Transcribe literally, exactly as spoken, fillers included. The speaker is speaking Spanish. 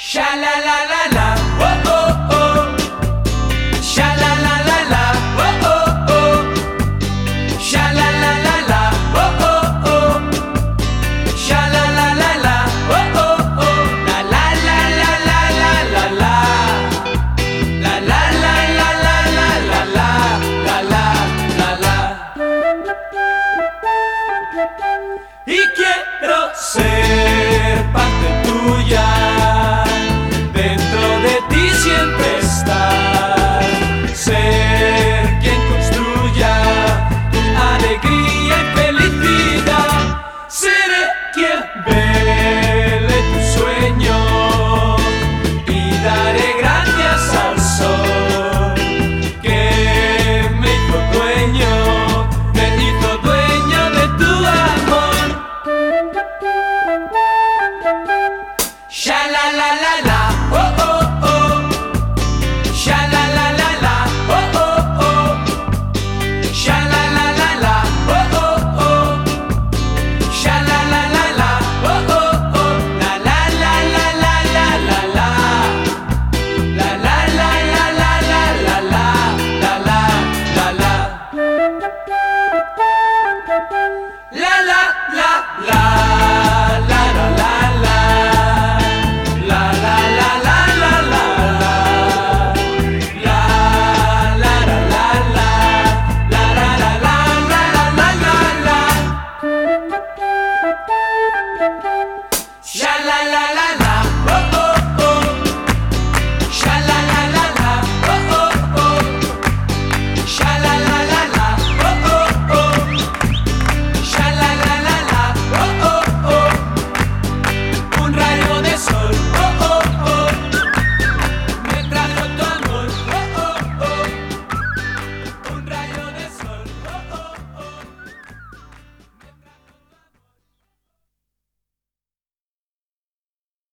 Sha la la la la, oh oh oh. Sha la la la la, oh oh oh. Sha la la la la, oh oh oh. Sha la la la la, oh oh oh. La la la la la la la la. La la la la la la la la. La la la la. Y quiero ser parte tuya. Dentro de ti siempre estar, ser quien construya tu alegría y felicidad. Seré quien vele tus sueños y daré gracias al sol que me hizo dueño, me hizo dueño de tu amor. Sha la la la la.